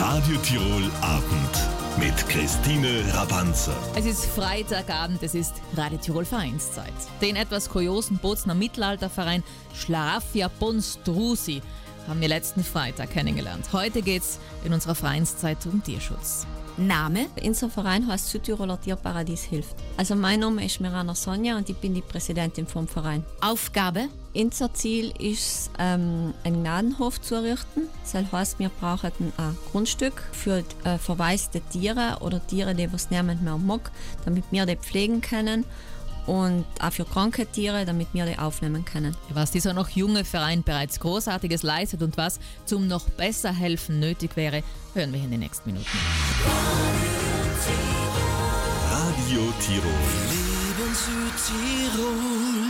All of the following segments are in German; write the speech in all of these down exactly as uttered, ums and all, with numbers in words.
Radio Tirol Abend mit Christine Rabanzer. Es ist Freitagabend, es ist Radio Tirol Vereinszeit. Den etwas kuriosen Bozner Mittelalterverein Schlafia Ponstrusi haben wir letzten Freitag kennengelernt. Heute geht es in unserer Vereinszeit um Tierschutz. Name? Unser Verein heißt Südtiroler Tierparadies hilft. Also mein Name ist Mirana Sonja und ich bin die Präsidentin vom Verein. Aufgabe? Unser Ziel ist, ähm, einen Gnadenhof zu errichten. Das heißt, wir brauchen ein Grundstück für äh, verwaiste Tiere oder Tiere, die was niemand mehr mag, damit wir die pflegen können. Und auch für kranke Tiere, damit wir die aufnehmen können. Was dieser noch junge Verein bereits Großartiges leistet und was zum noch besser helfen nötig wäre, hören wir in den nächsten Minuten. Radio Tirol. Leben Südtirol.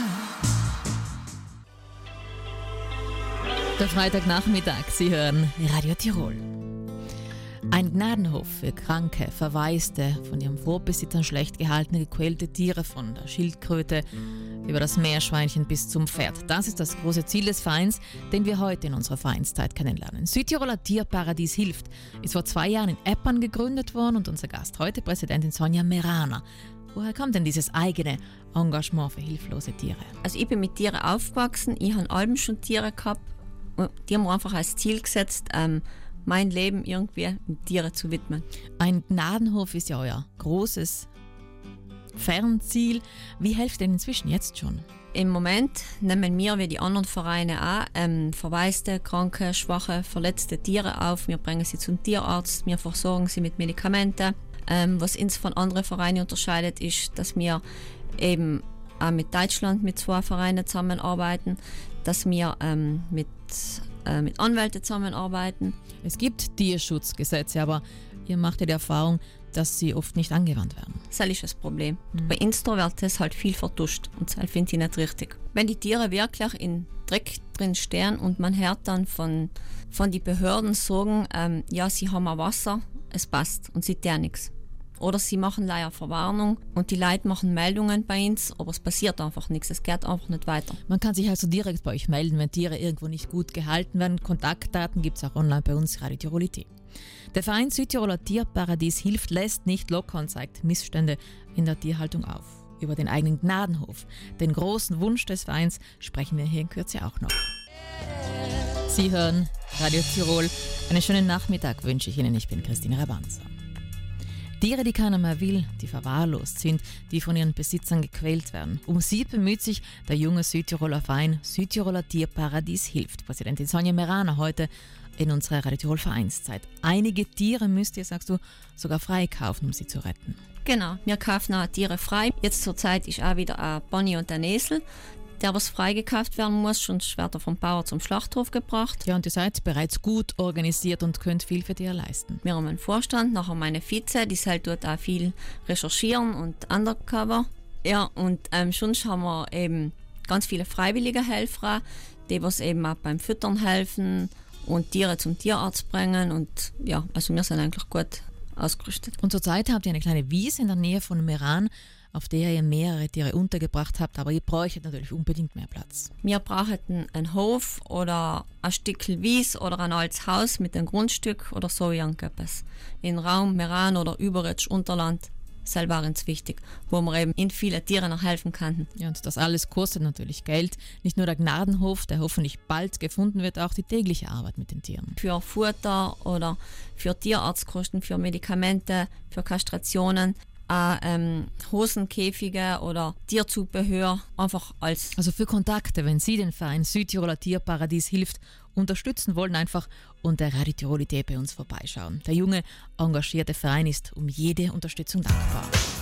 Der Freitagnachmittag, Sie hören Radio Tirol. Ein Gnadenhof für kranke, verwaiste, von ihrem Vorbesitzern schlecht gehaltene, gequälte Tiere, von der Schildkröte über das Meerschweinchen bis zum Pferd. Das ist das große Ziel des Vereins, den wir heute in unserer Vereinszeit kennenlernen. Südtiroler Tierparadies hilft ist vor zwei Jahren in Eppern gegründet worden und unser Gast heute, Präsidentin Sonja Mirana. Woher kommt denn dieses eigene Engagement für hilflose Tiere? Also ich bin mit Tieren aufgewachsen, ich habe allem schon Tiere gehabt. Die haben mir einfach als Ziel gesetzt, ähm, mein Leben irgendwie mit Tieren zu widmen. Ein Gnadenhof ist ja euer großes Fernziel. Wie helft ihr denn inzwischen jetzt schon? Im Moment nehmen wir wie die anderen Vereine auch ähm, verwaiste, kranke, schwache, verletzte Tiere auf. Wir bringen sie zum Tierarzt, wir versorgen sie mit Medikamenten. Ähm, was uns von anderen Vereinen unterscheidet, ist, dass wir eben auch mit Deutschland mit zwei Vereinen zusammenarbeiten, dass wir ähm, mit, äh, mit Anwälten zusammenarbeiten. Es gibt Tierschutzgesetze, aber ihr macht ja die Erfahrung, dass sie oft nicht angewandt werden. Das ist das Problem. Mhm. Bei uns wird das halt viel vertuscht und das finde ich nicht richtig. Wenn die Tiere wirklich in Dreck drin stehen und man hört dann von, von den Behörden sagen, ähm, ja, sie haben ein Wasser, es passt und sie tun nichts. Oder sie machen leider Verwarnung und die Leute machen Meldungen bei uns, aber es passiert einfach nichts, es geht einfach nicht weiter. Man kann sich also direkt bei euch melden, wenn Tiere irgendwo nicht gut gehalten werden. Kontaktdaten gibt es auch online bei uns, Radio Tirol.it. Der Verein Südtiroler Tierparadies hilft, lässt nicht locker und zeigt Missstände in der Tierhaltung auf. Über den eigenen Gnadenhof, den großen Wunsch des Vereins, sprechen wir hier in Kürze auch noch. Sie hören Radio Tirol. Einen schönen Nachmittag wünsche ich Ihnen. Ich bin Christine Rabanzer. Tiere, die keiner mehr will, die verwahrlost sind, die von ihren Besitzern gequält werden. Um sie bemüht sich der junge Südtiroler Verein Südtiroler Tierparadies hilft. Präsidentin Sonja Mirana heute in unserer Radio Tirol Vereinszeit. Einige Tiere müsst ihr, sagst du, sogar freikaufen, um sie zu retten. Genau, wir kaufen auch Tiere frei. Jetzt zur Zeit ist auch wieder ein Pony und ein Esel, der was freigekauft werden muss, sonst wird er vom Bauer zum Schlachthof gebracht. Ja, und ihr seid bereits gut organisiert und könnt viel für Tiere leisten. Wir haben einen Vorstand, nachher meine Vize, die soll dort auch viel recherchieren und undercover. Ja, und ähm, sonst haben wir eben ganz viele freiwillige Helfer, die was eben auch beim Füttern helfen und Tiere zum Tierarzt bringen. Und ja, also wir sind eigentlich gut ausgerüstet. Und zurzeit habt ihr eine kleine Wiese in der Nähe von Meran, auf der ihr mehrere Tiere untergebracht habt, aber ihr bräuchtet natürlich unbedingt mehr Platz. Wir brauchen einen Hof oder ein Stück Wies oder ein altes Haus mit einem Grundstück oder so irgendetwas. In Raum, Meran oder Überretsch, Unterland, selber uns wichtig, wo man eben in viele Tiere noch helfen kann. Ja, und das alles kostet natürlich Geld. Nicht nur der Gnadenhof, der hoffentlich bald gefunden wird, auch die tägliche Arbeit mit den Tieren. Für Futter oder für Tierarztkosten, für Medikamente, für Kastrationen, Äh, ähm, Hosenkäfige oder Tierzubehör, einfach alles. Also für Kontakte, wenn Sie den Verein Südtiroler Tierparadies hilft, unterstützen wollen, einfach unter Radio Tirol.it bei uns vorbeischauen. Der junge, engagierte Verein ist um jede Unterstützung dankbar.